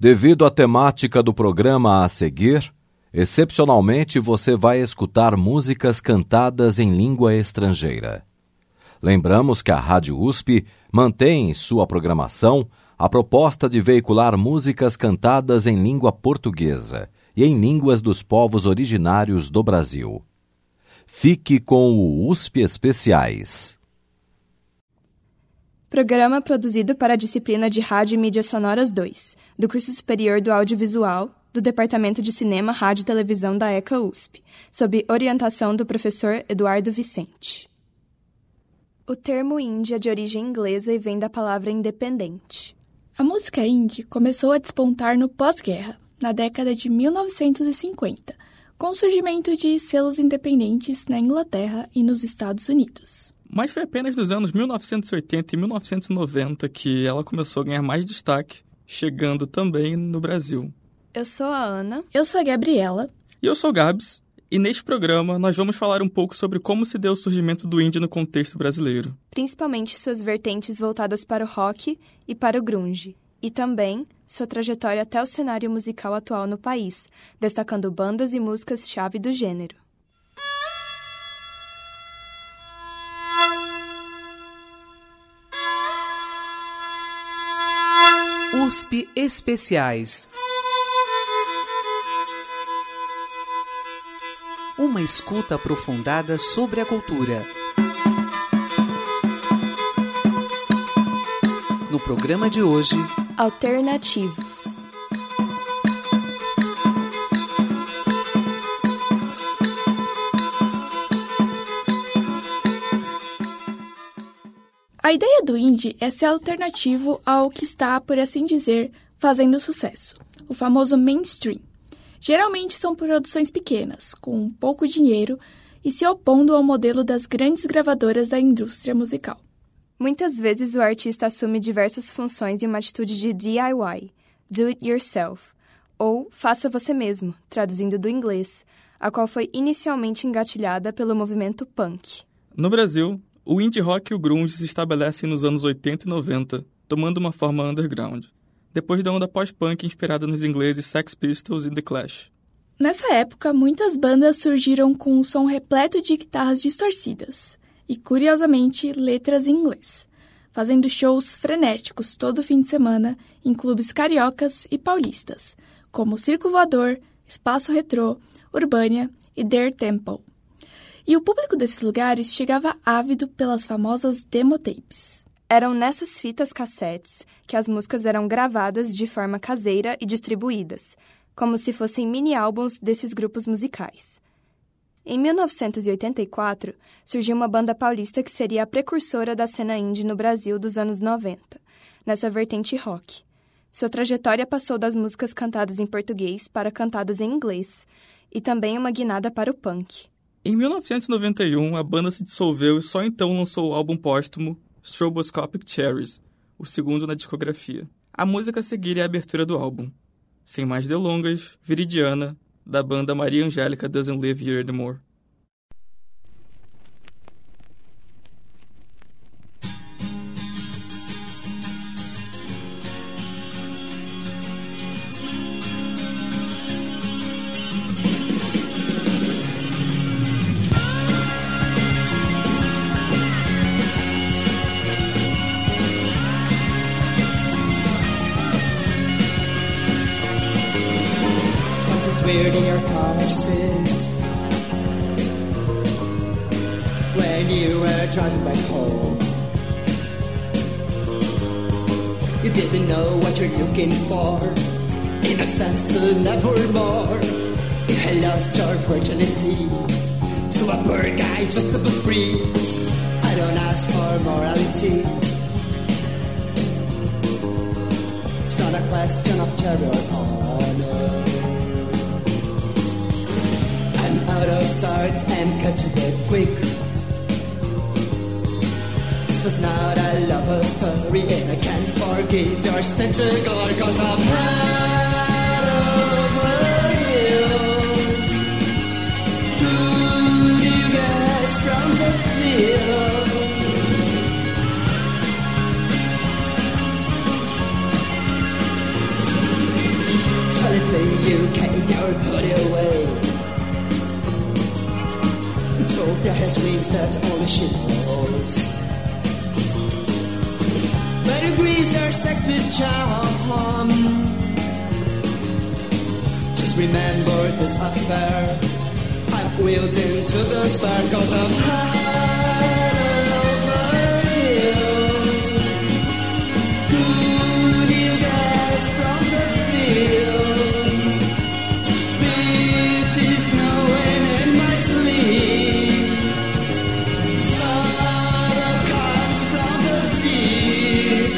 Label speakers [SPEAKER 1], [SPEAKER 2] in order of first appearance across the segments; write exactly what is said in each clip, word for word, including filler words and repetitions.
[SPEAKER 1] Devido à temática do programa a seguir, excepcionalmente você vai escutar músicas cantadas em língua estrangeira. Lembramos que a Rádio U S P mantém em sua programação a proposta de veicular músicas cantadas em língua portuguesa e em línguas dos povos originários do Brasil. Fique com o U S P Especiais.
[SPEAKER 2] Programa produzido para a disciplina de Rádio e Mídias Sonoras dois, do Curso Superior do Audiovisual, do Departamento de Cinema, Rádio e Televisão da ECA U S P, sob orientação do professor Eduardo Vicente. O termo indie é de origem inglesa e vem da palavra independente.
[SPEAKER 3] A música indie começou a despontar no pós-guerra, na década de mil novecentos e cinquenta, com o surgimento de selos independentes na Inglaterra e nos Estados Unidos.
[SPEAKER 4] Mas foi apenas nos anos mil novecentos e oitenta e mil novecentos e noventa que ela começou a ganhar mais destaque, chegando também no Brasil.
[SPEAKER 2] Eu sou a Ana.
[SPEAKER 3] Eu sou a Gabriela.
[SPEAKER 4] E eu sou o Gabs. E neste programa nós vamos falar um pouco sobre como se deu o surgimento do indie no contexto brasileiro.
[SPEAKER 2] Principalmente suas vertentes voltadas para o rock e para o grunge. E também sua trajetória até o cenário musical atual no país, destacando bandas e músicas-chave do gênero.
[SPEAKER 5] U S P Especiais. Uma escuta aprofundada sobre a cultura. No programa de hoje,
[SPEAKER 2] Alternativos.
[SPEAKER 3] A ideia do indie é ser alternativo ao que está, por assim dizer, fazendo sucesso, o famoso mainstream. Geralmente são produções pequenas, com pouco dinheiro e se opondo ao modelo das grandes gravadoras da indústria musical.
[SPEAKER 2] Muitas vezes o artista assume diversas funções em uma atitude de D I Y, do it yourself, ou faça você mesmo, traduzindo do inglês, a qual foi inicialmente engatilhada pelo movimento punk.
[SPEAKER 4] No Brasil, o indie rock e o grunge se estabelecem nos anos oitenta e noventa, tomando uma forma underground, depois da onda pós-punk inspirada nos ingleses Sex Pistols e The Clash.
[SPEAKER 3] Nessa época, muitas bandas surgiram com um som repleto de guitarras distorcidas e, curiosamente, letras em inglês, fazendo shows frenéticos todo fim de semana em clubes cariocas e paulistas, como Circo Voador, Espaço Retrô, Urbânia e Der Temple. E o público desses lugares chegava ávido pelas famosas demotapes.
[SPEAKER 2] Eram nessas fitas cassetes que as músicas eram gravadas de forma caseira e distribuídas, como se fossem mini-álbuns desses grupos musicais. Em mil novecentos e oitenta e quatro, surgiu uma banda paulista que seria a precursora da cena indie no Brasil dos anos noventa, nessa vertente rock. Sua trajetória passou das músicas cantadas em português para cantadas em inglês, e também uma guinada para o punk.
[SPEAKER 4] Em mil novecentos e noventa e um, a banda se dissolveu e só então lançou o álbum póstumo Stroboscopic Cherries, o segundo na discografia. A música a seguir é a abertura do álbum. Sem mais delongas, Viridiana, da banda Maria Angélica Doesn't Live Here Anymore.
[SPEAKER 6] Weird in your car seat when you were driving back home. You didn't know what you're looking for, innocence and nevermore. You had lost your virginity to a poor guy just to be free. I don't ask for morality, it's not a question of terror or honor. Out of sorts and cut to the quick. This was not a lover story, and I can't forgive your tentacle, cause I've had over years. Who do you guess from the field? anything you can't or put away. Utopia has wings that only she knows. But agrees her sex with charm. Just remember this affair I'm wielding to the spare, cause I'm high over hills. Could you guess from the field? It is snowing in my sleep. Sorrow comes from the deep.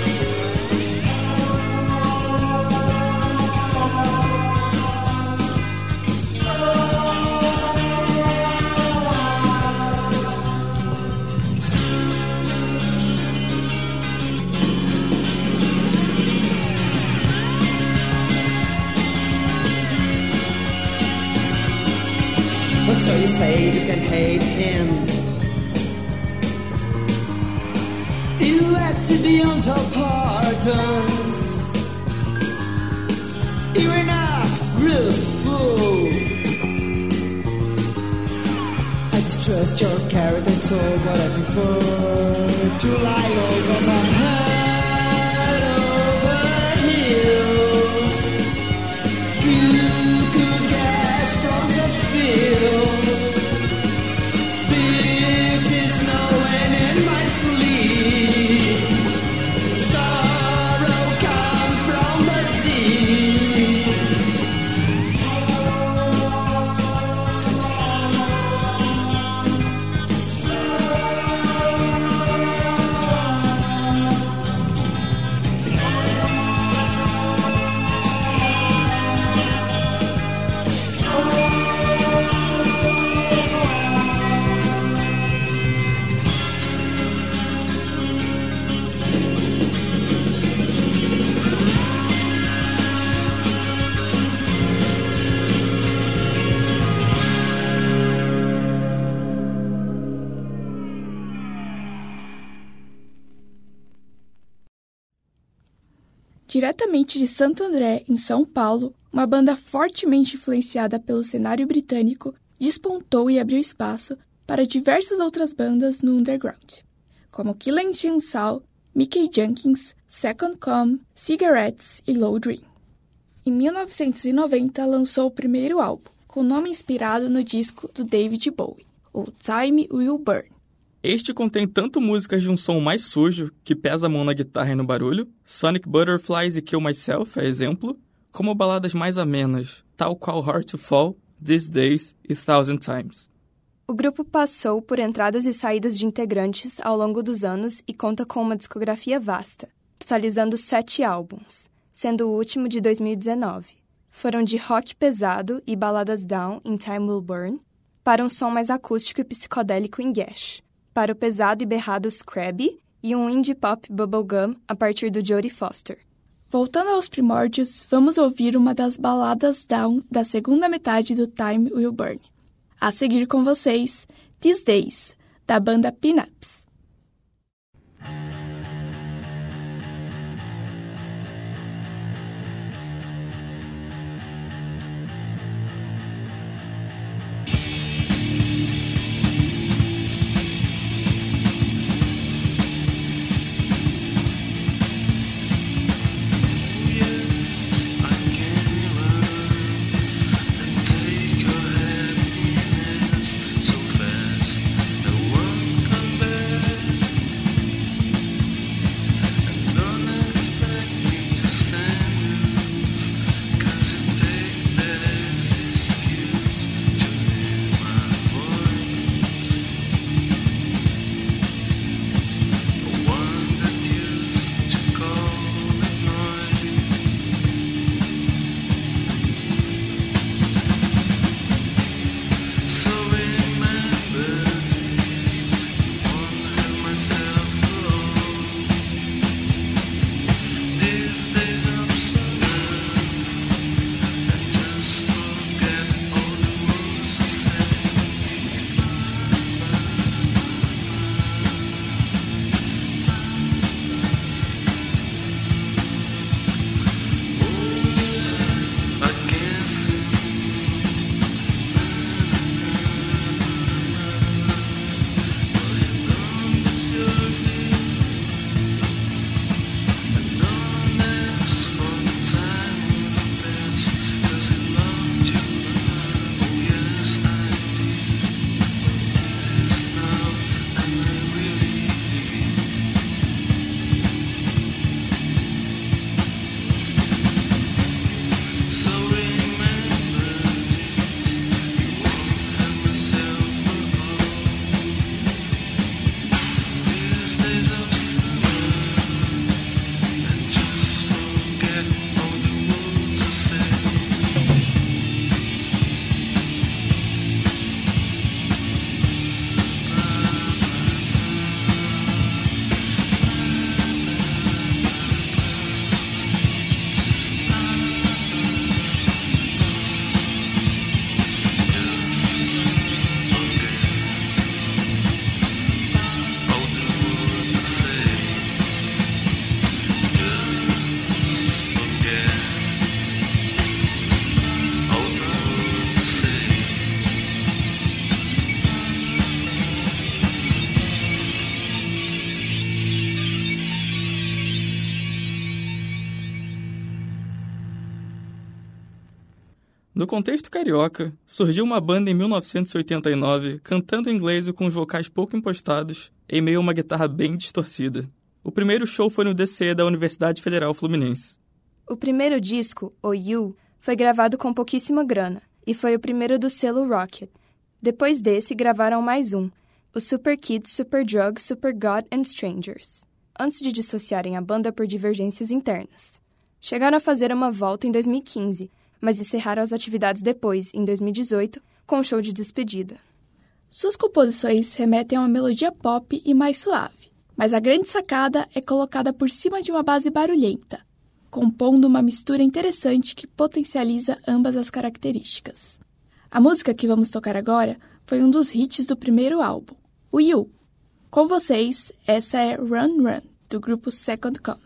[SPEAKER 6] So you say you can hate him. You have to be on top pardons. You are not rude. I distrust your character, so what I prefer to lie low, cause I'm head over heels. You could guess from the field. It is snowing in my sleep. Sorrow comes from the deep.
[SPEAKER 3] Diretamente de Santo André, em São Paulo, uma banda fortemente influenciada pelo cenário britânico despontou e abriu espaço para diversas outras bandas no underground, como Killing Chainsaw, Mickey Jenkins, Second Come, Cigarettes e Low Dream. Em mil novecentos e noventa, lançou o primeiro álbum, com nome inspirado no disco do David Bowie, o Time Will Burn.
[SPEAKER 4] Este contém tanto músicas de um som mais sujo, que pesa a mão na guitarra e no barulho, Sonic Butterflies e Kill Myself é exemplo, como baladas mais amenas, tal qual Hard to Fall, These Days e Thousand Times.
[SPEAKER 2] O grupo passou por entradas e saídas de integrantes ao longo dos anos e conta com uma discografia vasta, totalizando sete álbuns, sendo o último de dois mil e dezenove. Foram de rock pesado e baladas down em Time Will Burn, para um som mais acústico e psicodélico em Gash, para o pesado e berrado Scrabby e um indie pop bubblegum a partir do Jodie Foster.
[SPEAKER 3] Voltando aos primórdios, vamos ouvir uma das baladas down da segunda metade do Time Will Burn. A seguir com vocês, These Days, da banda Pin-Ups.
[SPEAKER 7] So fast, no one come back.
[SPEAKER 4] No contexto carioca, surgiu uma banda em mil novecentos e oitenta e nove cantando em inglês e com os vocais pouco impostados, em meio a uma guitarra bem distorcida. O primeiro show foi no D C da Universidade Federal Fluminense.
[SPEAKER 2] O primeiro disco, O You, foi gravado com pouquíssima grana, e foi o primeiro do selo Rocket. Depois desse, gravaram mais um, o Super Kids, Super Drugs, Super God and Strangers, antes de dissociarem a banda por divergências internas. Chegaram a fazer uma volta em dois mil e quinze, mas encerraram as atividades depois, em dois mil e dezoito, com um show de despedida.
[SPEAKER 3] Suas composições remetem a uma melodia pop e mais suave, mas a grande sacada é colocada por cima de uma base barulhenta, compondo uma mistura interessante que potencializa ambas as características. A música que vamos tocar agora foi um dos hits do primeiro álbum, o You. Com vocês, essa é Run Run, do grupo Second Coming.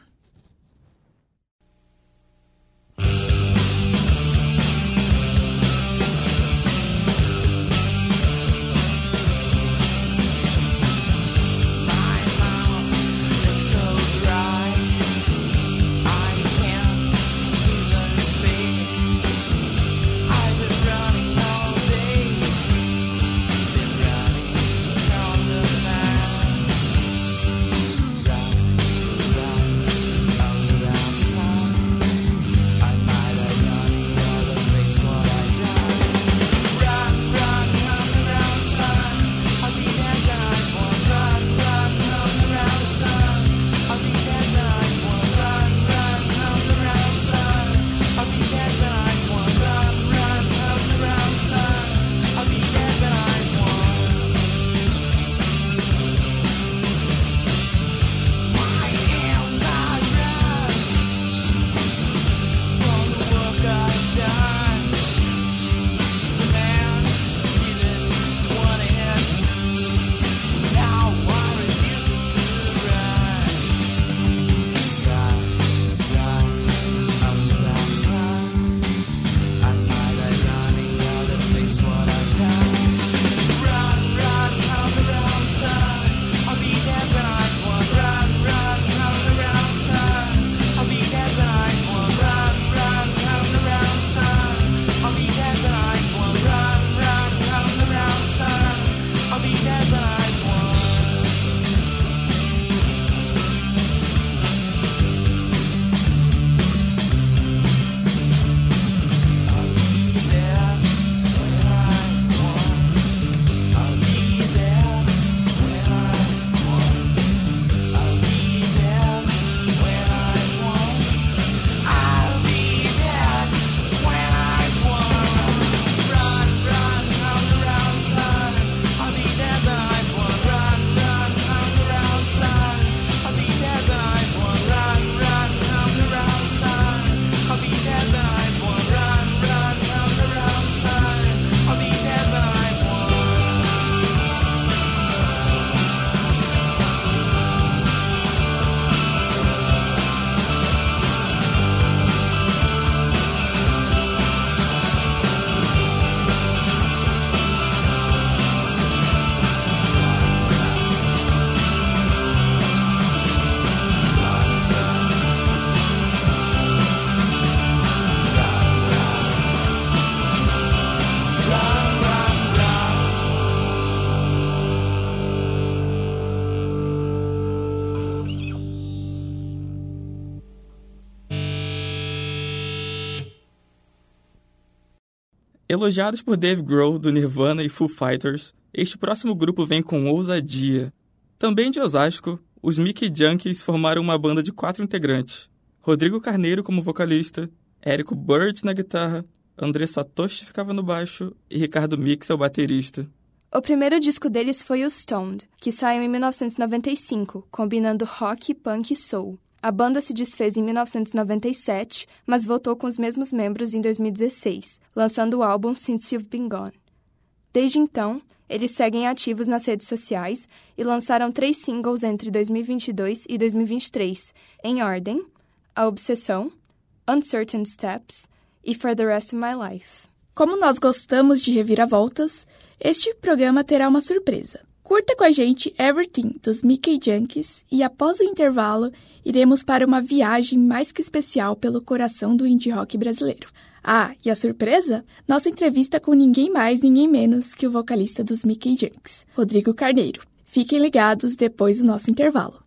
[SPEAKER 4] Elogiados por Dave Grohl, do Nirvana e Foo Fighters, este próximo grupo vem com ousadia. Também de Osasco, os Mickey Junkies formaram uma banda de quatro integrantes. Rodrigo Carneiro como vocalista, Érico Bird na guitarra, André Satoshi ficava no baixo e Ricardo Mix é o baterista.
[SPEAKER 2] O primeiro disco deles foi o Stoned, que saiu em mil novecentos e noventa e cinco, combinando rock, punk e soul. A banda se desfez em mil novecentos e noventa e sete, mas voltou com os mesmos membros em dois mil e dezesseis, lançando o álbum Since You've Been Gone. Desde então, eles seguem ativos nas redes sociais e lançaram três singles entre dois mil e vinte e dois e dois mil e vinte e três, em ordem: A Obsessão, Uncertain Steps e For the Rest of My Life.
[SPEAKER 3] Como nós gostamos de reviravoltas, este programa terá uma surpresa. Curta com a gente Everything, dos Mickey Junkies, e após o intervalo, iremos para uma viagem mais que especial pelo coração do indie rock brasileiro. Ah, e a surpresa? Nossa entrevista com ninguém mais, ninguém menos que o vocalista dos Mickey Junkies, Rodrigo Carneiro. Fiquem ligados depois do nosso intervalo.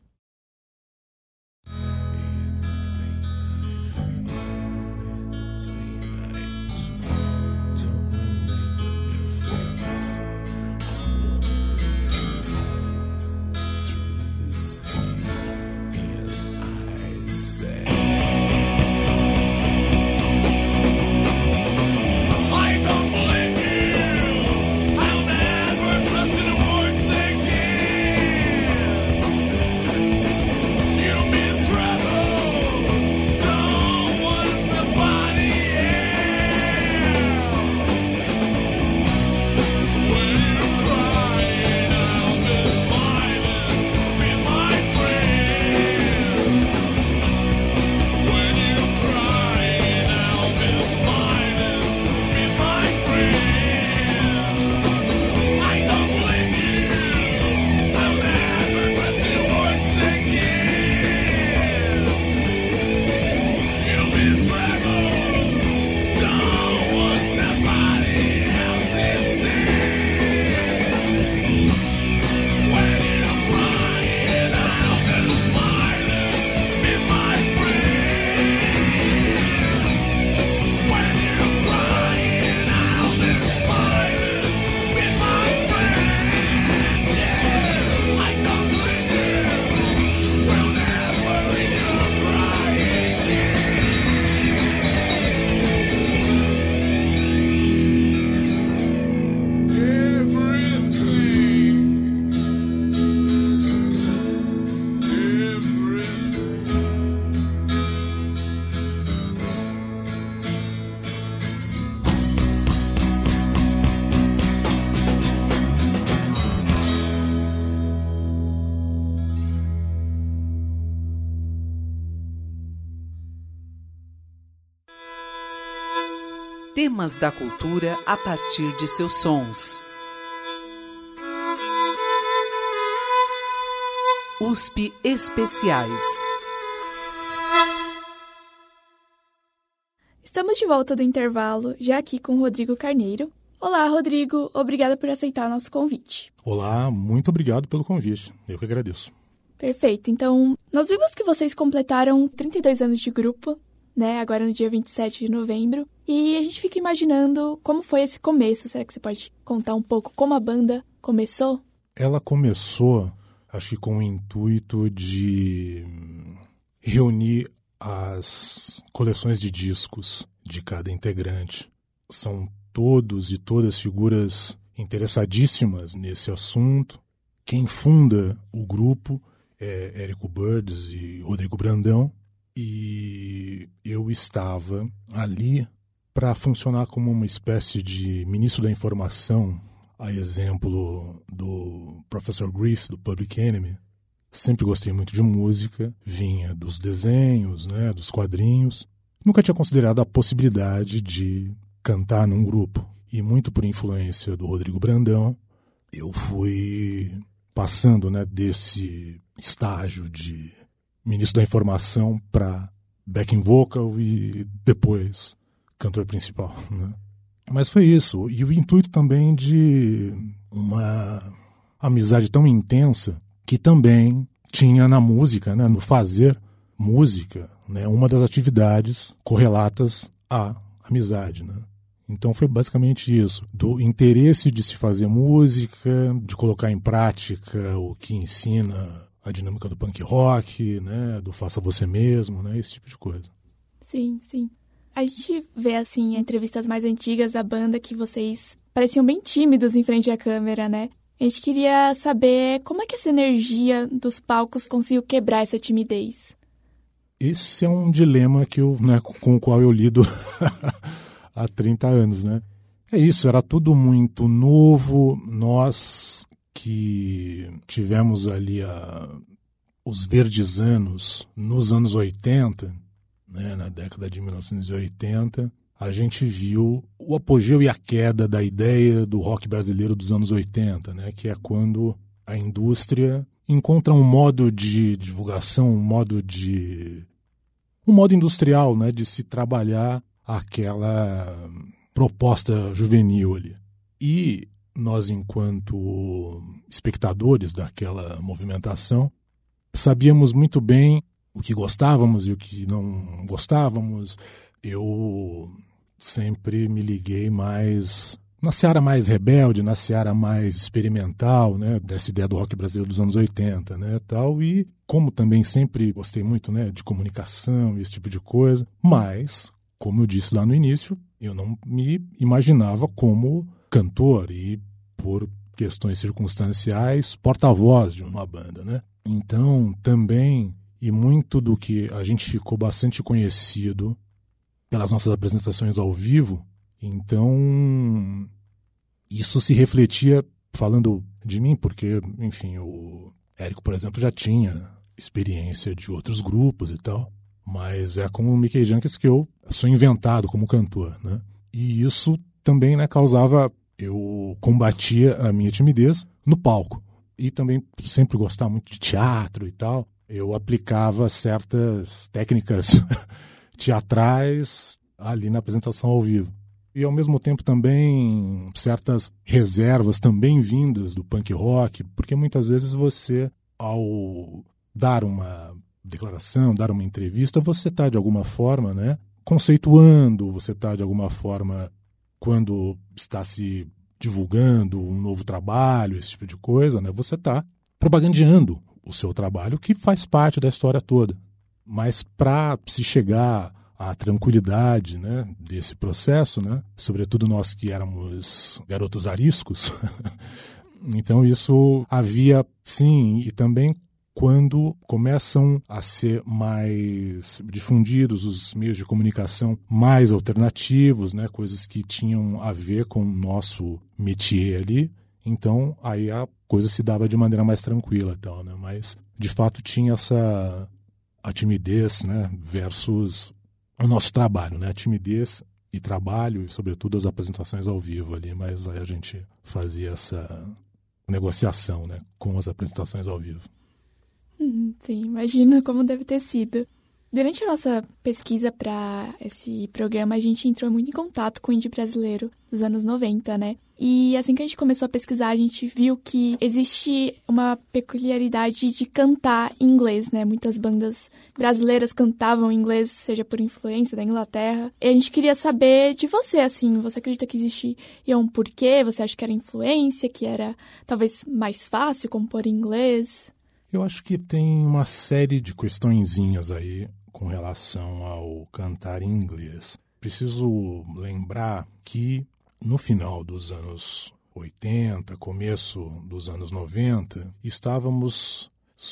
[SPEAKER 5] Temas da cultura a partir de seus sons. U S P Especiais.
[SPEAKER 3] Estamos de volta do intervalo, já aqui com o Rodrigo Carneiro. Olá, Rodrigo. Obrigada por aceitar o nosso convite.
[SPEAKER 7] Olá, muito obrigado pelo convite. Eu que agradeço.
[SPEAKER 3] Perfeito. Então, nós vimos que vocês completaram trinta e dois anos de grupo, né? Agora no dia vinte e sete de novembro. E a gente fica imaginando como foi esse começo. Será que você pode contar um pouco como a banda começou?
[SPEAKER 7] Ela começou, acho que com o intuito de reunir as coleções de discos de cada integrante. São todos e todas figuras interessadíssimas nesse assunto. Quem funda o grupo é Érico Birds e Rodrigo Brandão. E eu estava ali para funcionar como uma espécie de ministro da informação, a exemplo do Professor Griff, do Public Enemy. Sempre gostei muito de música, vinha dos desenhos, né, dos quadrinhos. Nunca tinha considerado a possibilidade de cantar num grupo. E muito por influência do Rodrigo Brandão, eu fui passando, né, desse estágio de ministro da informação para backing vocal e depois cantor principal, né? Mas foi isso. E o intuito também de uma amizade tão intensa que também tinha na música, né, no fazer música, né, uma das atividades correlatas à amizade, né? Então foi basicamente isso, do interesse de se fazer música, de colocar em prática o que ensina a dinâmica do punk rock, né, do faça você mesmo, né, esse tipo de coisa.
[SPEAKER 3] Sim, sim. A gente vê, assim, em entrevistas mais antigas da banda que vocês pareciam bem tímidos em frente à câmera, né? A gente queria saber como é que essa energia dos palcos conseguiu quebrar essa timidez.
[SPEAKER 7] Esse é um dilema que eu, né, com o qual eu lido há trinta anos, né? É isso, era tudo muito novo. Nós que tivemos ali a, os verdes anos nos anos oitenta, né, na década de mil novecentos e oitenta, a gente viu o apogeu e a queda da ideia do rock brasileiro dos anos oitenta, né, que é quando a indústria encontra um modo de divulgação, um modo de... um modo industrial, né, de se trabalhar aquela proposta juvenil ali. E nós, enquanto espectadores daquela movimentação, sabíamos muito bem o que gostávamos e o que não gostávamos. Eu sempre me liguei mais na seara mais rebelde, na seara mais experimental, né, dessa ideia do rock brasileiro dos anos oitenta, né, tal. E como também sempre gostei muito, né, de comunicação e esse tipo de coisa, mas, como eu disse lá no início, eu não me imaginava como cantor e, por questões circunstanciais, porta-voz de uma banda, né? Então, também, e muito do que a gente ficou bastante conhecido pelas nossas apresentações ao vivo, então isso se refletia, falando de mim, porque, enfim, o Érico, por exemplo, já tinha experiência de outros grupos e tal, mas é com o Mickey Junkies que eu sou inventado como cantor, né? E isso também, né, causava... eu combatia a minha timidez no palco. E também sempre gostava muito de teatro e tal. Eu aplicava certas técnicas teatrais ali na apresentação ao vivo. E, ao mesmo tempo, também certas reservas também vindas do punk rock, porque muitas vezes você, ao dar uma declaração, dar uma entrevista, você está, de alguma forma, né, conceituando, você está, de alguma forma, quando está se divulgando um novo trabalho, esse tipo de coisa, né, você está propagandeando o seu trabalho, que faz parte da história toda. Mas para se chegar à tranquilidade, né, desse processo, né, sobretudo nós que éramos garotos ariscos, então isso havia, sim, e também quando começam a ser mais difundidos os meios de comunicação mais alternativos, né, coisas que tinham a ver com o nosso métier ali, então aí a coisa se dava de maneira mais tranquila, então, né, mas de fato tinha essa a timidez, né, versus o nosso trabalho, né, a timidez e trabalho, e sobretudo as apresentações ao vivo ali, mas aí a gente fazia essa negociação, né, com as apresentações ao vivo.
[SPEAKER 3] Sim, imagino como deve ter sido. Durante a nossa pesquisa para esse programa, a gente entrou muito em contato com o indie brasileiro dos anos noventa, né? E assim que a gente começou a pesquisar, a gente viu que existe uma peculiaridade de cantar em inglês, né? Muitas bandas brasileiras cantavam em inglês, seja por influência da Inglaterra. E a gente queria saber de você, assim, você acredita que existia um porquê? Você acha que era influência, que era talvez mais fácil compor em inglês?
[SPEAKER 7] Eu acho que tem uma série de questõezinhas aí com relação ao cantar em inglês. Preciso lembrar que no final dos anos oitenta, começo dos anos noventa, estávamos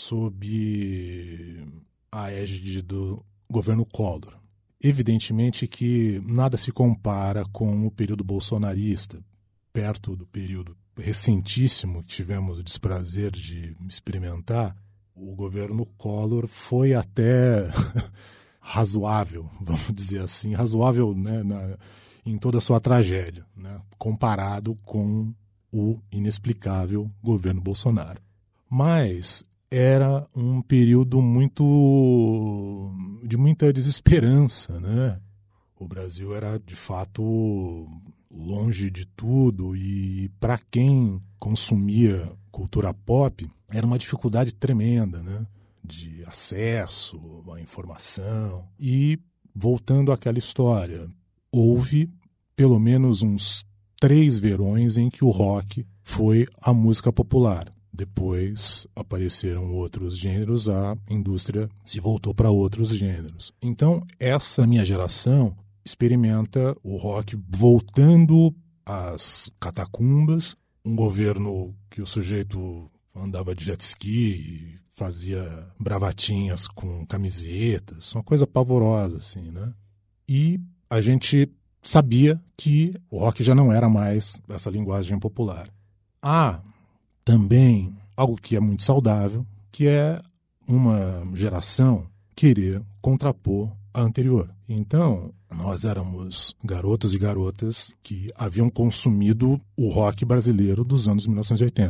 [SPEAKER 7] sob a égide do governo Collor. Evidentemente que nada se compara com o período bolsonarista, perto do período recentíssimo que tivemos o desprazer de experimentar. O governo Collor foi até razoável, vamos dizer assim, razoável, né, na, em toda a sua tragédia, né, comparado com o inexplicável governo Bolsonaro. Mas era um período muito de muita desesperança, né? O Brasil era, de fato, longe de tudo, e para quem consumia cultura pop era uma dificuldade tremenda, né, de acesso à informação. E voltando àquela história, houve pelo menos uns três verões em que o rock foi a música popular. Depois apareceram outros gêneros, a indústria se voltou para outros gêneros. Então essa minha geração experimenta o rock voltando às catacumbas, um governo que o sujeito andava de jet ski e fazia bravatinhas com camisetas, uma coisa pavorosa, assim, né? E a gente sabia que o rock já não era mais essa linguagem popular. Há também algo que é muito saudável, que é uma geração querer contrapor a anterior. Então, nós éramos garotos e garotas que haviam consumido o rock brasileiro dos anos mil novecentos e oitenta.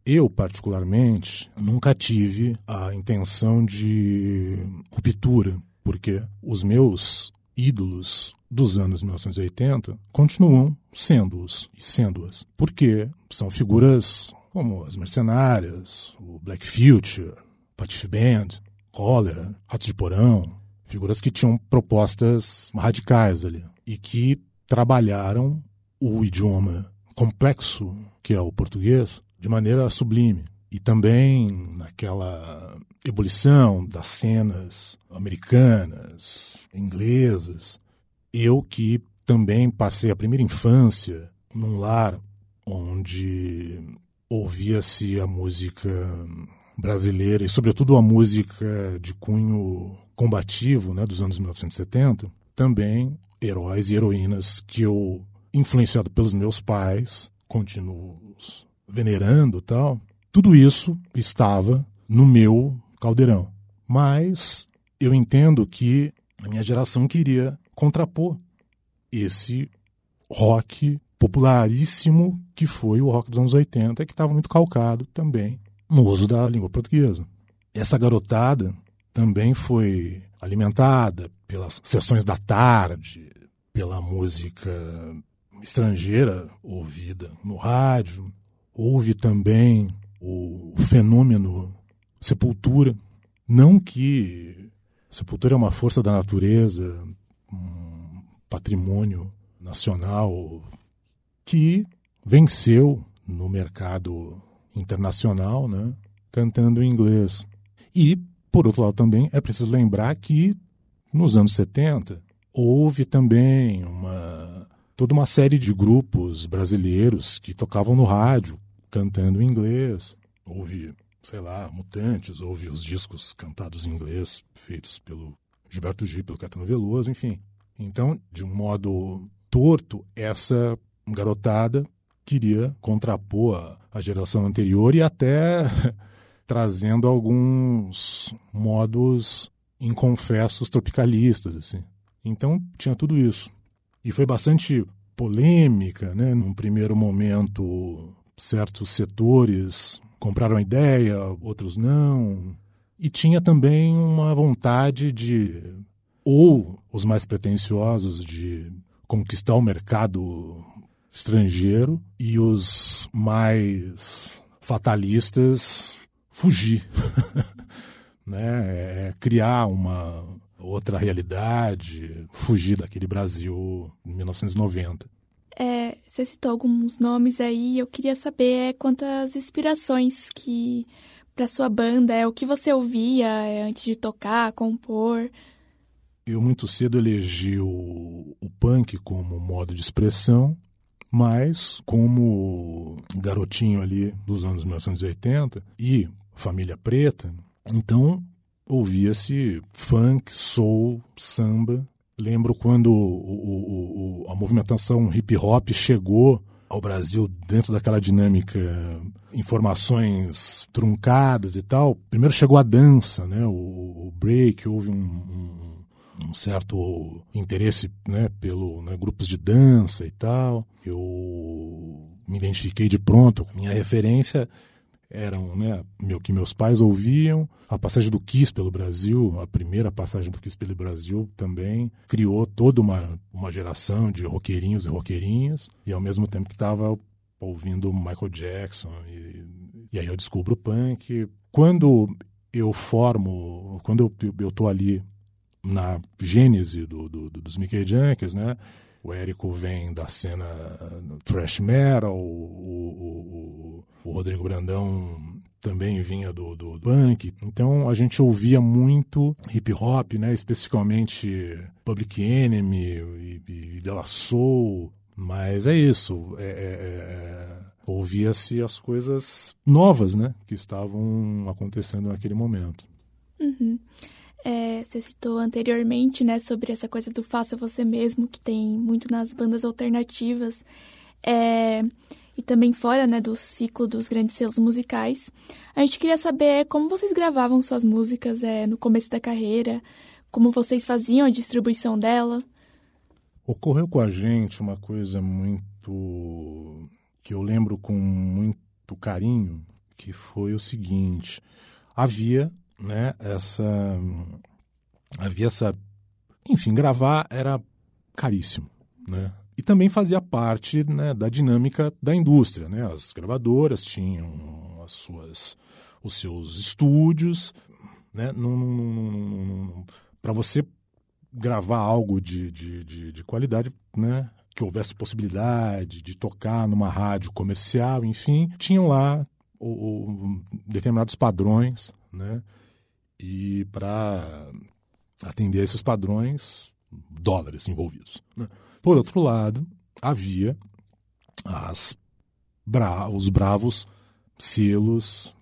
[SPEAKER 7] Eu, particularmente, nunca tive a intenção de ruptura, porque os meus ídolos dos anos mil novecentos e oitenta continuam sendo-os e sendo-as, porque são figuras como as Mercenárias, o Black Future, Patife Band, Cólera, Ratos de Porão, figuras que tinham propostas radicais ali e que trabalharam o idioma complexo que é o português de maneira sublime. E também naquela ebulição das cenas americanas, inglesas. Eu que também passei a primeira infância num lar onde ouvia-se a música brasileira e, sobretudo, a música de cunho combativo, né, dos anos mil novecentos e setenta, também heróis e heroínas que eu, influenciado pelos meus pais, continuo venerando e tal. Tudo isso estava no meu caldeirão. Mas eu entendo que a minha geração queria contrapor esse rock popularíssimo que foi o rock dos anos oitenta, que estava muito calcado também no uso da língua portuguesa. Essa garotada também foi alimentada pelas sessões da tarde, pela música estrangeira ouvida no rádio. Houve também o fenômeno Sepultura. Não que Sepultura é uma força da natureza, um patrimônio nacional que venceu no mercado internacional, né, cantando em inglês. E, por outro lado, também é preciso lembrar que nos anos setenta houve também uma, toda uma série de grupos brasileiros que tocavam no rádio, cantando em inglês. Houve, sei lá, Mutantes, houve os discos cantados em inglês, feitos pelo Gilberto Gil, pelo Caetano Veloso, enfim. Então, de um modo torto, essa garotada queria contrapor a, a geração anterior e até trazendo alguns modos inconfessos tropicalistas, assim. Então, tinha tudo isso. E foi bastante polêmica, né? Num primeiro momento, certos setores compraram a ideia, outros não. E tinha também uma vontade de, ou os mais pretensiosos, de conquistar o mercado estrangeiro, e os mais fatalistas fugir, né? É, criar uma outra realidade, fugir daquele Brasil em mil novecentos e noventa.
[SPEAKER 3] É, você citou alguns nomes aí, eu queria saber quantas inspirações que para sua banda, é o que você ouvia é, antes de tocar, compor.
[SPEAKER 7] Eu muito cedo elegi o, o punk como modo de expressão, mas como garotinho ali dos anos mil novecentos e oitenta e família preta, então ouvia-se funk, soul, samba. Lembro quando o, o, o, a movimentação hip-hop chegou ao Brasil dentro daquela dinâmica, informações truncadas e tal. Primeiro chegou a dança, né? o, o break, houve um, um, um certo interesse, né? pelo né? grupos de dança e tal. Eu me identifiquei de pronto. Minha referência eram, né, o que meus pais ouviam. A passagem do Kiss pelo Brasil, a primeira passagem do Kiss pelo Brasil também criou toda uma, uma geração de roqueirinhos e roqueirinhas, e ao mesmo tempo que estava ouvindo Michael Jackson, e, e aí eu descubro o punk. Quando eu formo, quando eu, eu tô ali na gênese do, do, do, dos Mickey Junkies, né, o Érico vem da cena thrash metal, o, o, o, o Rodrigo Brandão também vinha do, do, do punk. Então a gente ouvia muito hip hop, né? Especificamente Public Enemy e, e, e De La Soul. Mas é isso, é, é, é, ouvia-se as coisas novas, né? Que estavam acontecendo naquele momento.
[SPEAKER 3] Uhum. É, você citou anteriormente, né, sobre essa coisa do faça você mesmo, que tem muito nas bandas alternativas, é, e também fora, né, do ciclo dos grandes selos musicais. A gente queria saber como vocês gravavam suas músicas é, no começo da carreira, como vocês faziam a distribuição dela.
[SPEAKER 7] Ocorreu com a gente uma coisa muito que eu lembro com muito carinho, que foi o seguinte: havia, né, essa, havia essa, enfim, gravar era caríssimo, né? E também fazia parte, né, da dinâmica da indústria, né? As gravadoras tinham as suas, os seus estúdios, né? Para você gravar algo de, de, de, de qualidade, né, que houvesse possibilidade de tocar numa rádio comercial, enfim, tinham lá o, o, determinados padrões, né, e para atender esses padrões, dólares envolvidos, né. Por outro lado, havia as bra- os bravos selos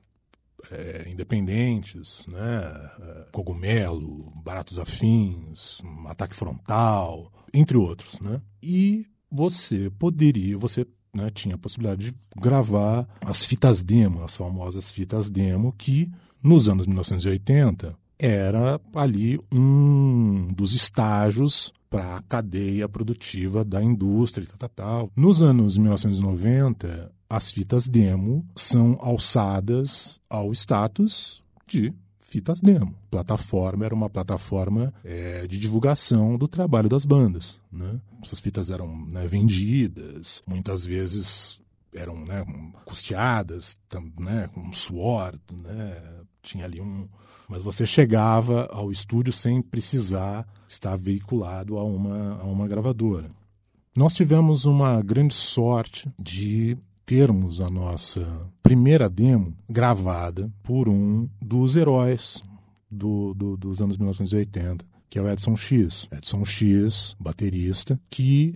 [SPEAKER 7] É, independentes, né? Cogumelo, Baratos Afins, Ataque Frontal, entre outros, né? E você poderia, você, né, tinha a possibilidade de gravar as fitas demo, as famosas fitas demo, que nos anos mil novecentos e oitenta era ali um dos estágios para a cadeia produtiva da indústria e tal, tal, tal. Nos anos mil novecentos e noventa, as fitas demo são alçadas ao status de fitas demo. A plataforma era uma plataforma é, de divulgação do trabalho das bandas, né? Essas fitas eram, né, vendidas, muitas vezes eram, né, custeadas, né, com suor, né? Tinha ali um... Mas você chegava ao estúdio sem precisar estar veiculado a uma, a uma gravadora. Nós tivemos uma grande sorte de termos a nossa primeira demo gravada por um dos heróis do, do, dos anos mil novecentos e oitenta, que é o Edson X. Edson X, baterista, que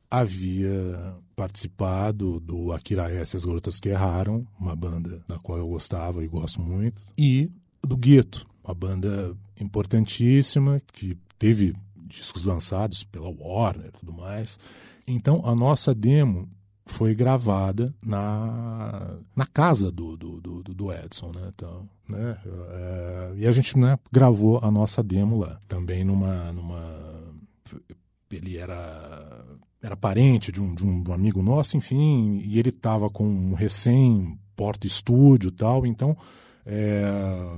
[SPEAKER 7] havia participado do Akira S. As Garotas que Erraram, uma banda da qual eu gostava e gosto muito, e do Gueto, uma banda importantíssima que teve discos lançados pela Warner e tudo mais. Então, a nossa demo foi gravada na, na casa do, do, do, do Edson, né? Então, né? É, e a gente, né, gravou a nossa demo lá. Também numa... numa ele era, era parente de um, de um amigo nosso, enfim, e ele estava com um recém-porta-estúdio e tal, então é,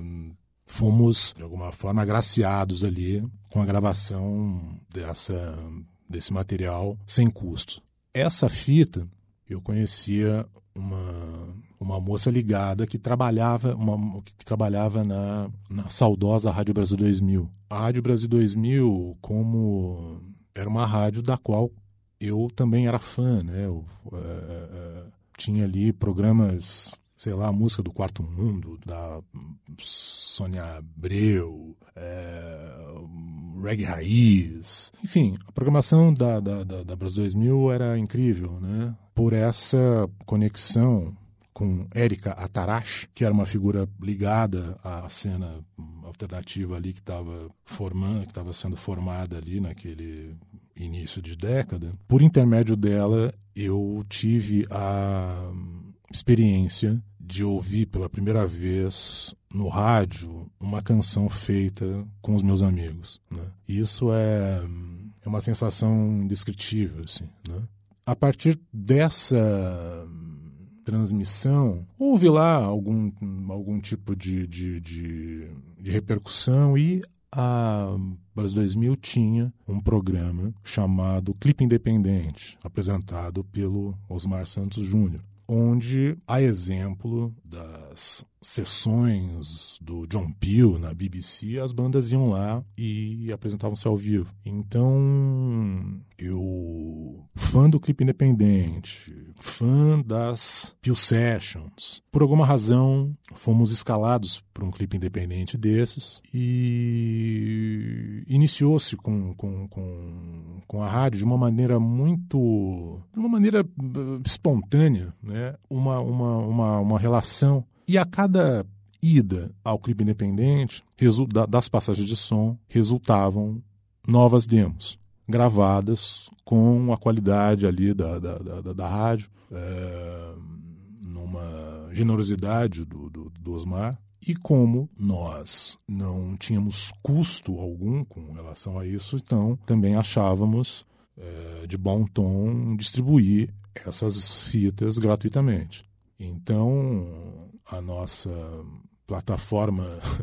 [SPEAKER 7] fomos, de alguma forma, agraciados ali com a gravação dessa, desse material sem custo. Essa fita, eu conhecia uma, uma moça ligada que trabalhava, uma, que trabalhava na, na saudosa Rádio Brasil dois mil. A Rádio Brasil dois mil, como era uma rádio da qual eu também era fã, né? Eu, é, é, tinha ali programas, sei lá, a música do Quarto Mundo, da Sônia Abreu, é, reggae raiz, enfim, a programação da, da, da, da Brasil dois mil era incrível, né? Por essa conexão com Érica Atarash, que era uma figura ligada à cena alternativa ali que estava formando, que estava sendo formada ali naquele início de década. Por intermédio dela, eu tive a experiência de ouvir pela primeira vez no rádio uma canção feita com os meus amigos, né? Isso é, é uma sensação indescritível, assim, né? A partir dessa transmissão, houve lá algum, algum tipo de, de, de, de repercussão e a Brasil dois mil tinha um programa chamado Clipe Independente, apresentado pelo Osmar Santos Júnior, onde, a exemplo das sessões do John Peel na B B C, as bandas iam lá e apresentavam-se ao vivo. Então, eu, fã do Clipe Independente, fã das Peel Sessions, por alguma razão, fomos escalados para um clipe independente desses e iniciou-se com, com, com, com a rádio de uma maneira muito, de uma maneira espontânea, né? uma, uma, uma, uma relação. E a cada ida ao clipe independente, das passagens de som, resultavam novas demos, gravadas com a qualidade ali da, da, da, da rádio, é, numa generosidade do, do, do Osmar. E como nós não tínhamos custo algum com relação a isso, então também achávamos é, de bom tom distribuir essas fitas gratuitamente. Então, a nossa plataforma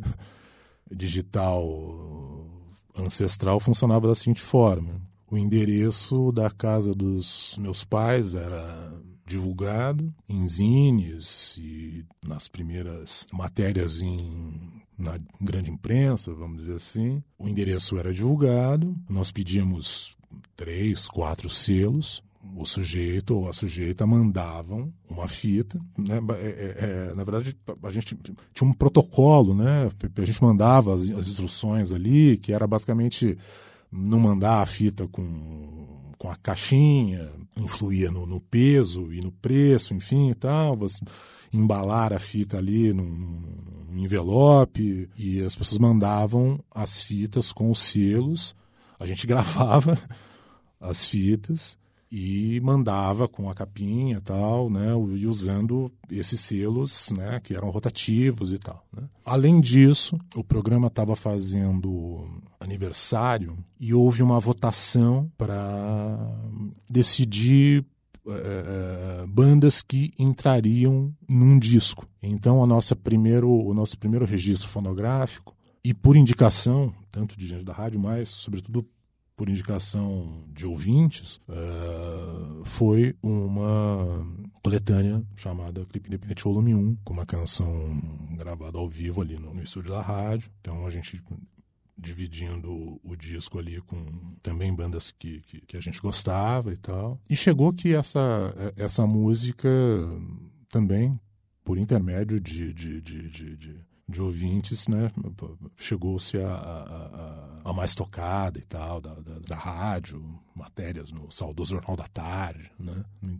[SPEAKER 7] digital ancestral funcionava da seguinte forma. O endereço da casa dos meus pais era divulgado em zines e nas primeiras matérias em, na grande imprensa, vamos dizer assim. O endereço era divulgado, nós pedíamos três, quatro selos, o sujeito ou a sujeita mandavam uma fita, né? É, é, é, na verdade, a gente tinha um protocolo, né? A gente mandava as, as instruções ali, que era basicamente não mandar a fita com, com a caixinha, influía no, no peso e no preço, enfim e tal, você embalar a fita ali num, num envelope, e as pessoas mandavam as fitas com os selos, a gente gravava as fitas e mandava com a capinha e tal, né, e usando esses selos, né, que eram rotativos e tal, né. Além disso, o programa estava fazendo aniversário e houve uma votação para decidir é, bandas que entrariam num disco. Então, a nossa primeiro, o nosso primeiro registro fonográfico, e por indicação, tanto de gente da rádio, mas sobretudo por indicação de ouvintes, uh, foi uma coletânea chamada Clipe Independente Volume um, com uma canção gravada ao vivo ali no, no estúdio da rádio. Então a gente dividindo o, o disco ali com também bandas que, que, que a gente gostava e tal. E chegou que essa, essa música também, por intermédio de... de, de, de, de de ouvintes, né, chegou-se a, a, a mais tocada e tal, da, da, da rádio, matérias no saudoso Jornal da Tarde, né?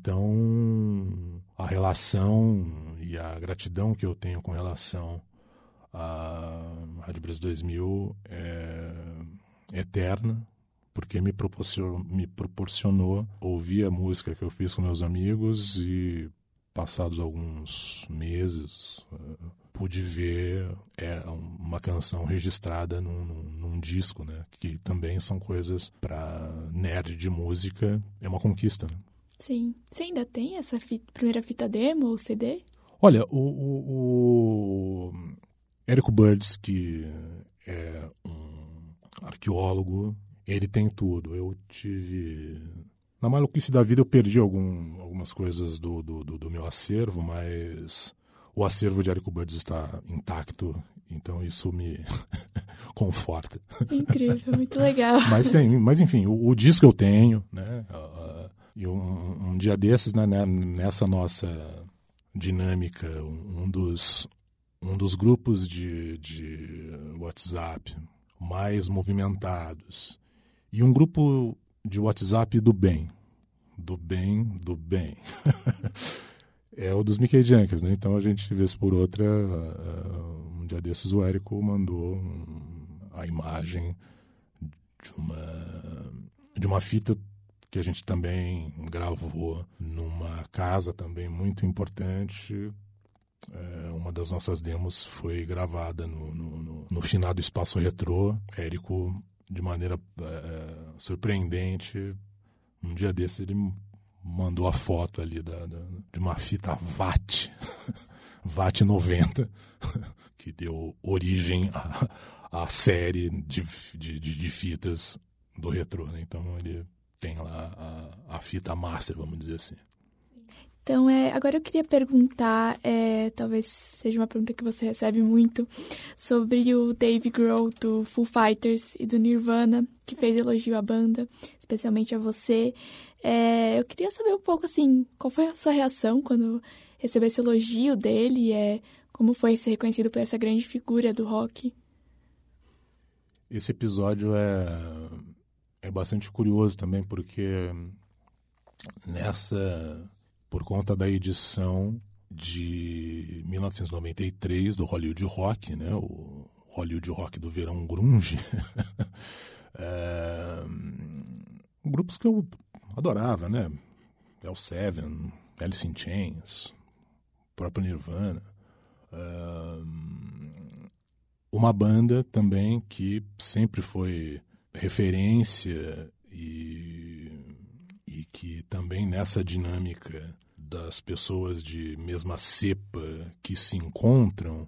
[SPEAKER 7] Então, a relação e a gratidão que eu tenho com relação à Rádio Brasil dois mil é eterna, porque me proporcionou, me proporcionou ouvir a música que eu fiz com meus amigos e, passados alguns meses, pude ver é, uma canção registrada num, num, num disco, né? Que também são coisas para nerd de música, é uma conquista, né?
[SPEAKER 3] Sim. Você ainda tem essa fita, primeira fita demo ou C D?
[SPEAKER 7] Olha, o, o, o Érico Birds, que é um arqueólogo, ele tem tudo. Eu tive... Na maluquice da vida eu perdi algum, algumas coisas do, do, do, do meu acervo, mas... O acervo de Érico Birds está intacto, então isso me conforta.
[SPEAKER 3] Incrível, muito legal.
[SPEAKER 7] Mas, tem, mas enfim, o, o disco eu tenho, né? Uh, e um, um dia desses, né, nessa nossa dinâmica, um dos, um dos grupos de, de WhatsApp mais movimentados, e um grupo de WhatsApp do bem, do bem, do bem... É o dos Mickey Junkies, né? Então a gente, vez por outra, uh, um dia desses o Érico mandou um, a imagem de uma, de uma fita que a gente também gravou numa casa também muito importante. É, uma das nossas demos foi gravada no, no, no, no finado Espaço Retrô. Érico, de maneira é, surpreendente, um dia desses ele mandou a foto ali da, da, de uma fita V A T, V A T noventa, que deu origem à, à série de, de, de fitas do retrô, né? Então ele tem lá a, a fita master, vamos dizer assim.
[SPEAKER 3] Então, é, agora eu queria perguntar, é, talvez seja uma pergunta que você recebe muito, sobre o Dave Grohl do Foo Fighters e do Nirvana, que fez elogio à banda, especialmente a você. É, eu queria saber um pouco, assim, qual foi a sua reação quando recebeu esse elogio dele? É, como foi ser reconhecido por essa grande figura do rock?
[SPEAKER 7] Esse episódio é, é bastante curioso também, porque nessa, por conta da edição de mil novecentos e noventa e três do Hollywood Rock, né, o Hollywood Rock do verão grunge, é, grupos que eu adorava, né? L Seven, Alice in Chains, próprio Nirvana. Uh, uma banda também que sempre foi referência e, e que também nessa dinâmica das pessoas de mesma cepa que se encontram,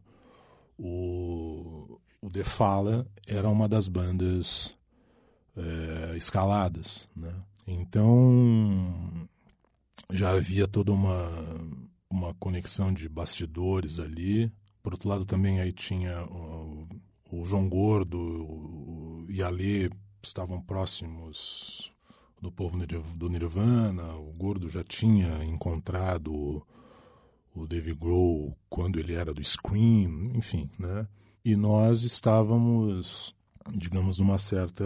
[SPEAKER 7] o, o The Fala era uma das bandas é, escaladas, né? Então já havia toda uma, uma conexão de bastidores ali. Por outro lado também aí tinha o, o João Gordo o, e a Lê estavam próximos do povo do Nirvana. O Gordo já tinha encontrado o, o Dave Grohl quando ele era do Scream, enfim, né? E nós estávamos, digamos, numa certa...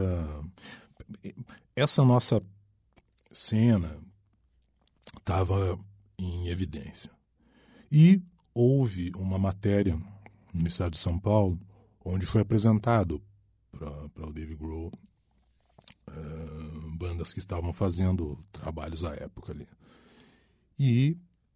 [SPEAKER 7] Essa nossa cena estava em evidência. E houve uma matéria no estado de São Paulo onde foi apresentado para o Dave Grohl uh, bandas que estavam fazendo trabalhos à época ali. E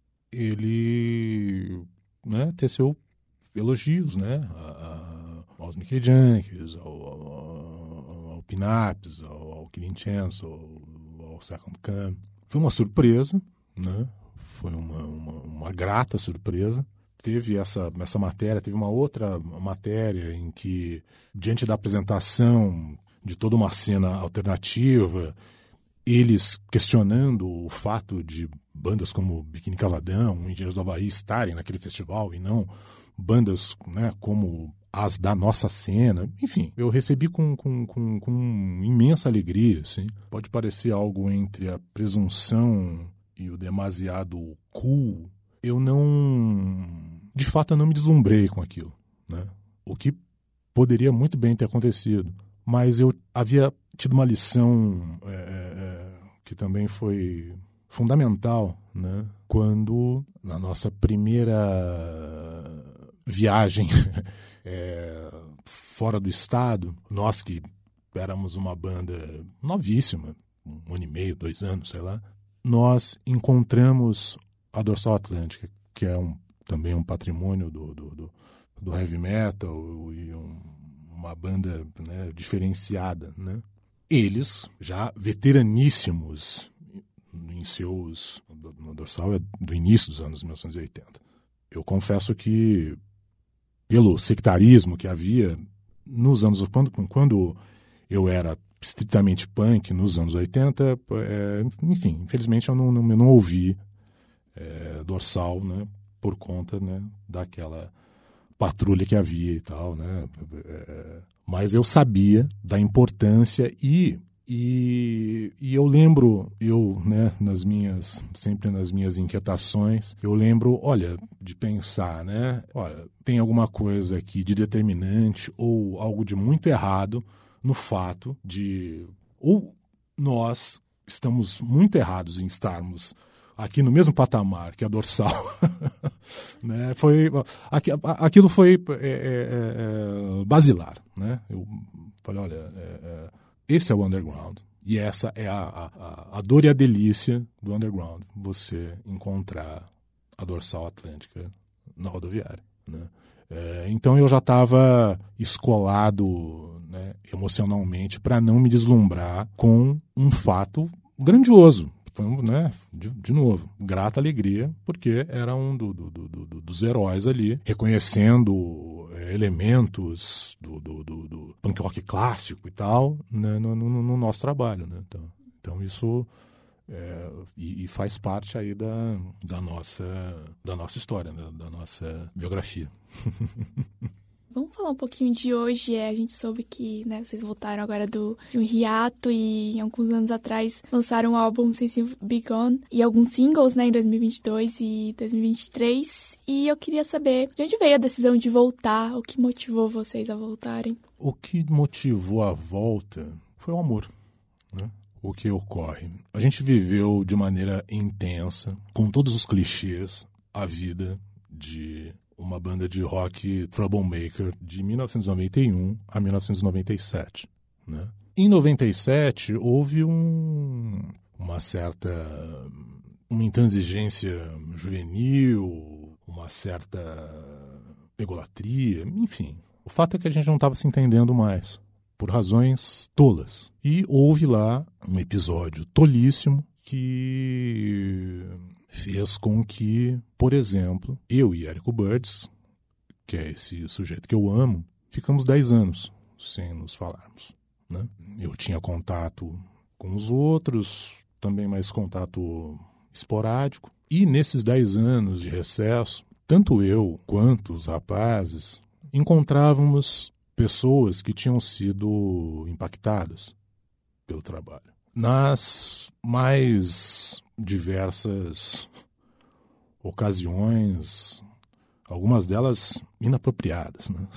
[SPEAKER 7] ele, né, teceu elogios, né, a, a, aos Mickey Junkies, ao, ao, ao Pinaps, ao, ao Killing Chance, ao, ao Second Can. Foi uma surpresa, né? Foi uma, uma, uma grata surpresa. Teve essa, essa matéria, teve uma outra matéria em que, diante da apresentação de toda uma cena alternativa, eles questionando o fato de bandas como Biquíni Cavadão, Engenheiros do Havaí estarem naquele festival e não bandas, né, como as da nossa cena. Enfim, eu recebi com, com, com, com imensa alegria. Assim. Pode parecer algo entre a presunção e o demasiado cool. Eu não... De fato, eu não me deslumbrei com aquilo, né? O que poderia muito bem ter acontecido. Mas eu havia tido uma lição é, é, que também foi fundamental, né? Quando, na nossa primeira viagem é, fora do estado, nós que éramos uma banda novíssima, um ano e meio, dois anos, sei lá, nós encontramos a Dorsal Atlântica, que é um, também um patrimônio do, do, do, do heavy metal e um, uma banda, né, diferenciada, né? Eles, já veteraníssimos em seus... A Dorsal é do início dos anos mil novecentos e oitenta. Eu confesso que, pelo sectarismo que havia nos anos... Quando, quando eu era estritamente punk nos anos oitenta, é, enfim, infelizmente eu não, não, eu não ouvi é, Dorsal, né, por conta, né, daquela patrulha que havia e tal, né? É, mas eu sabia da importância e, e, e eu lembro, eu, né, nas minhas, sempre nas minhas inquietações, eu lembro, olha, de pensar, né, olha, tem alguma coisa aqui de determinante ou algo de muito errado no fato de, ou nós estamos muito errados em estarmos aqui no mesmo patamar que a Dorsal, né? Foi, aquilo foi é, é, é, basilar, né? Eu falei, olha, é, é, esse é o underground e essa é a, a, a dor e a delícia do underground, você encontrar a Dorsal Atlântica na rodoviária, né? É, então eu já estava escolado, né, emocionalmente para não me deslumbrar com um fato grandioso. Então, né, de, de novo, grata alegria, porque era um do, do, do, do, dos heróis ali, reconhecendo é, elementos do, do, do, do punk rock clássico e tal, né, no, no, no nosso trabalho. Né? Então, então isso é, e, e faz parte aí da, da, nossa, da nossa história, né, da nossa biografia.
[SPEAKER 3] Vamos falar um pouquinho de hoje. É, a gente soube que, né, vocês voltaram agora do, de um hiato e, alguns anos atrás, lançaram o álbum Since You've Been Gone e alguns singles, né, em dois mil e vinte e dois e dois mil e vinte e três. E eu queria saber de onde veio a decisão de voltar, o que motivou vocês a voltarem?
[SPEAKER 7] O que motivou a volta foi o amor, né? O que ocorre? A gente viveu de maneira intensa, com todos os clichês, a vida de uma banda de rock troublemaker de mil novecentos e noventa e um a mil novecentos e noventa e sete. Né? Em noventa e sete houve um, uma certa uma intransigência juvenil, uma certa egolatria, enfim. O fato é que a gente não estava se entendendo mais, por razões tolas. E houve lá um episódio tolíssimo que fez com que, por exemplo, eu e Érico Burtz, que é esse sujeito que eu amo, ficamos dez anos sem nos falarmos, né? Eu tinha contato com os outros, também mais contato esporádico. E nesses dez anos de recesso, tanto eu quanto os rapazes encontrávamos pessoas que tinham sido impactadas pelo trabalho. Nas mais diversas ocasiões, algumas delas inapropriadas, né?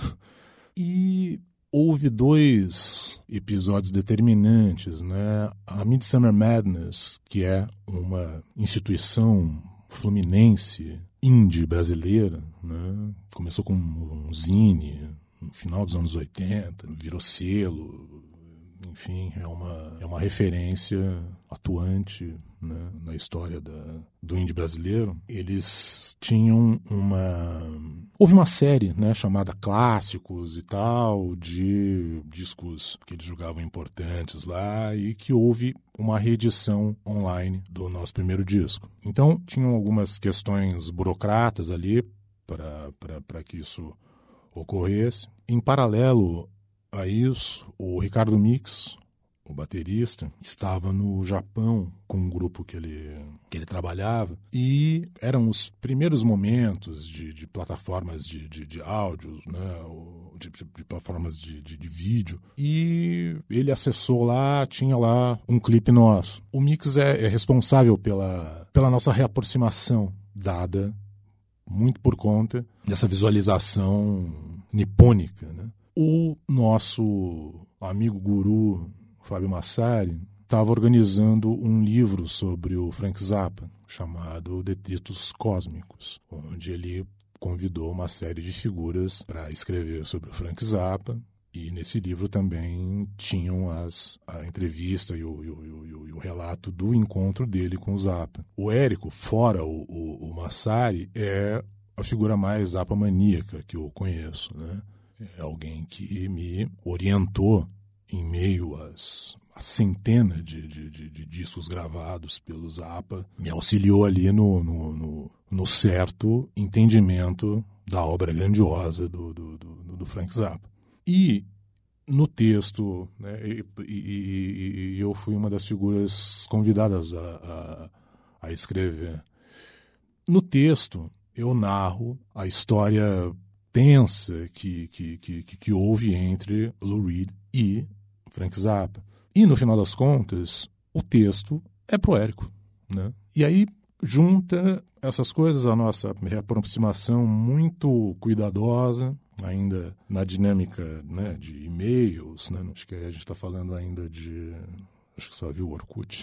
[SPEAKER 7] E houve dois episódios determinantes, né? A Midsummer Madness, que é uma instituição fluminense, indie brasileira, né? Começou com um zine no final dos anos oitenta, virou selo, enfim, é uma, é uma referência atuante, né, na história da, do indie brasileiro. Eles tinham uma... Houve uma série, né, chamada Clássicos e tal, de discos que eles julgavam importantes lá, e que houve uma reedição online do nosso primeiro disco. Então, tinham algumas questões burocratas ali para que isso ocorresse. Em paralelo a isso, o Ricardo Mix, o baterista, estava no Japão com um grupo que ele, que ele trabalhava, e eram os primeiros momentos de, de plataformas de, de, de áudio, né, de, de, de plataformas de, de, de vídeo, e ele acessou lá, tinha lá um clipe nosso. O Mix é, é responsável pela, pela nossa reaproximação, dada muito por conta dessa visualização nipônica, né? O nosso amigo guru Fábio Massari estava organizando um livro sobre o Frank Zappa, chamado Detritos Cósmicos, onde ele convidou uma série de figuras para escrever sobre o Frank Zappa, e nesse livro também tinham as, a entrevista e o, e, o, e, o, e o relato do encontro dele com o Zappa. O Érico, fora o, o, o Massari, é a figura mais Zappa maníaca que eu conheço, né? É alguém que me orientou em meio às, às centenas de, de, de, de discos gravados pelo Zappa, me auxiliou ali no, no, no, no certo entendimento da obra grandiosa do, do, do, do Frank Zappa. E no texto, né, e, e, e, e eu fui uma das figuras convidadas a, a, a escrever. No texto, eu narro a história tensa que, que, que, que houve entre Lou Reed e Frank Zappa. E, no final das contas, o texto é pro Érico, né? E aí junta essas coisas, a nossa reaproximação muito cuidadosa, ainda na dinâmica, né, de e-mails, né? Acho que a gente está falando ainda de... Acho que só viu o Orkut.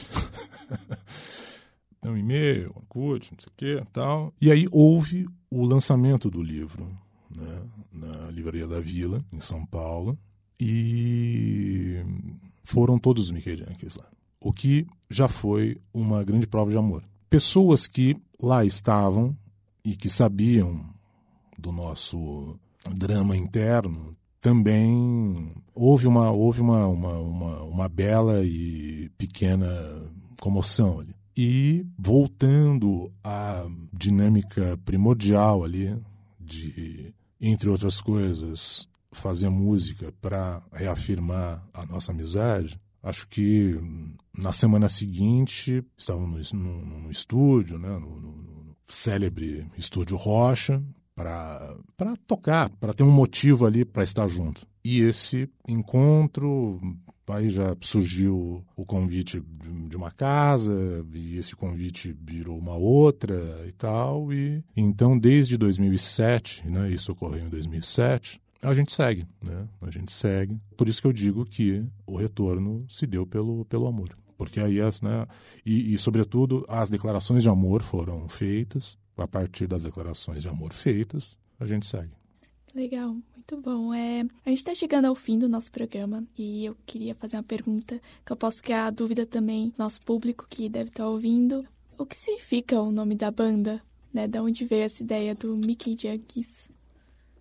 [SPEAKER 7] Um e-mail, Orkut, não sei o que, tal. E aí houve o lançamento do livro, né, na Livraria da Vila, em São Paulo, e foram todos os Mickey Junkies lá. O que já foi uma grande prova de amor. Pessoas que lá estavam e que sabiam do nosso drama interno, também houve uma, houve uma, uma, uma, uma bela e pequena comoção ali. E voltando à dinâmica primordial ali de, entre outras coisas, fazer música para reafirmar a nossa amizade, acho que na semana seguinte estávamos no, no, no estúdio, né, no, no, no célebre Estúdio Rocha, para para tocar, para ter um motivo ali para estar junto. E esse encontro, aí já surgiu o convite de uma casa, e esse convite virou uma outra e tal. E então, desde dois mil e sete, né, isso ocorreu em dois mil e sete, a gente segue, né? A gente segue. Por isso que eu digo que o retorno se deu pelo, pelo amor. Porque aí, as, né, e, e, sobretudo, as declarações de amor foram feitas. A partir das declarações de amor feitas, a gente segue.
[SPEAKER 3] Legal, muito bom. É, a gente está chegando ao fim do nosso programa e eu queria fazer uma pergunta que eu posso criar a dúvida também do nosso público que deve estar ouvindo. O que significa o nome da banda? Né? De onde veio essa ideia do Mickey Junkies?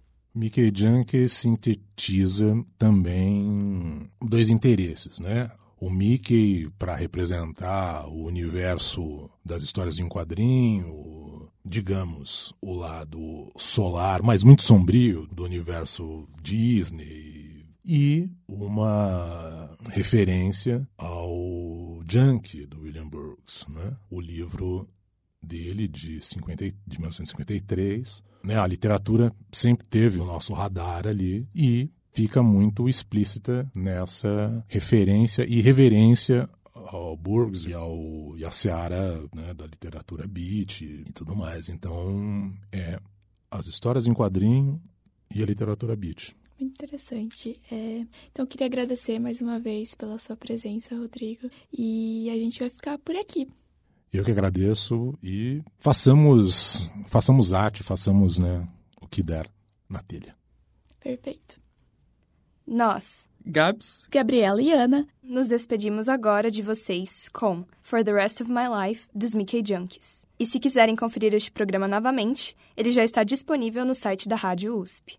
[SPEAKER 7] Mickey Junkies sintetiza também dois interesses, né? o Mickey para representar o universo das histórias em quadrinho, digamos, o lado solar, mas muito sombrio do universo Disney, e uma referência ao Junk, do William Burroughs, né? O livro dele de, cinquenta, de mil novecentos e cinquenta e três. Né? A literatura sempre teve o nosso radar ali e fica muito explícita nessa referência e reverência ao Burroughs e, ao, e à seara, né, da literatura beat e tudo mais. Então, é as histórias em quadrinho e a literatura beat.
[SPEAKER 3] Muito interessante. É, então, eu queria agradecer mais uma vez pela sua presença, Rodrigo. E a gente vai ficar por aqui.
[SPEAKER 7] Eu que agradeço e façamos, façamos arte, façamos, né, o que der na telha.
[SPEAKER 3] Perfeito.
[SPEAKER 2] Nós,
[SPEAKER 4] Gabs,
[SPEAKER 3] Gabriela e Ana,
[SPEAKER 2] nos despedimos agora de vocês com For the Rest of My Life, dos Mickey Junkies. E se quiserem conferir este programa novamente, ele já está disponível no site da Rádio U S P.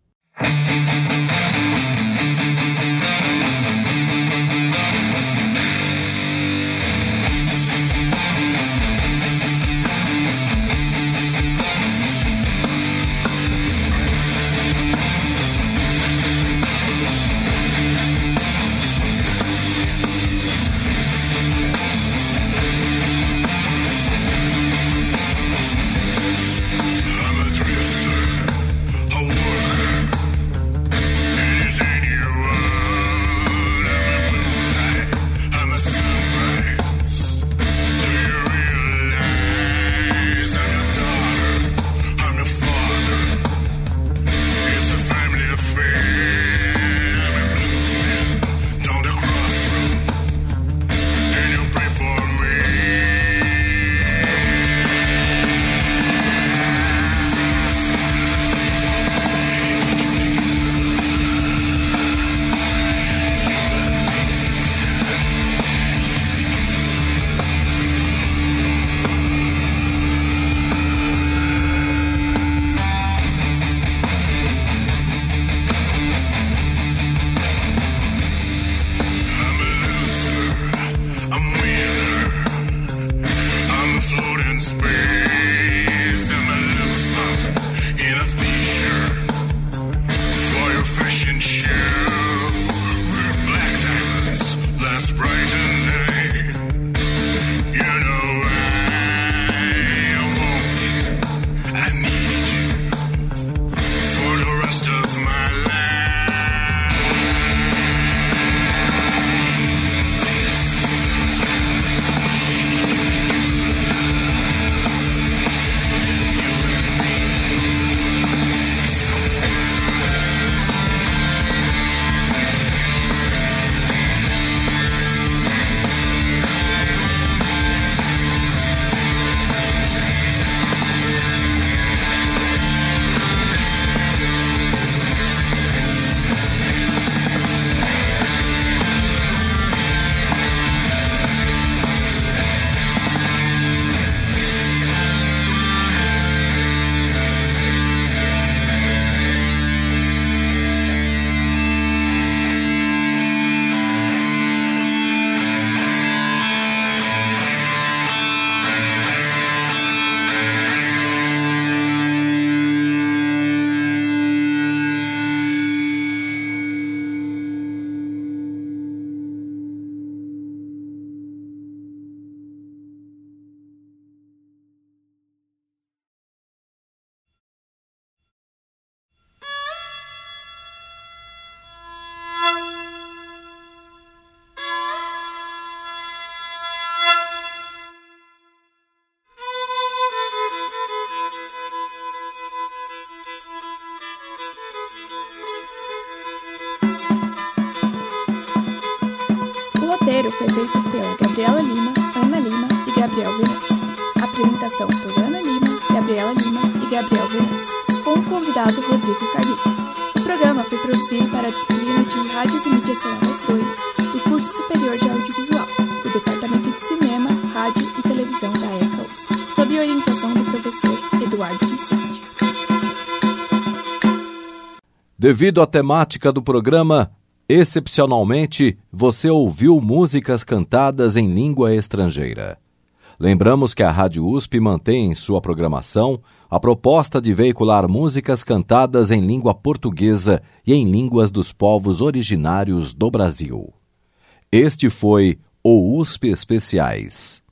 [SPEAKER 3] roteiro foi feito pela Gabriela Lima, Ana Lima e Gabriel Venâncio. Apresentação por Ana Lima, Gabriela Lima e Gabriel Venâncio, com o convidado Rodrigo Carrilho. O programa foi produzido para a disciplina de Rádios e Mídias Sonoras dois do curso superior de audiovisual, do Departamento de Cinema, Rádio e Televisão da ECA U S P, sob orientação do professor Eduardo Vicente.
[SPEAKER 1] Devido à temática do programa, Excepcionalmente, você ouviu músicas cantadas em língua estrangeira. Lembramos que a Rádio U S P mantém em sua programação a proposta de veicular músicas cantadas em língua portuguesa e em línguas dos povos originários do Brasil. Este foi o U S P Especiais.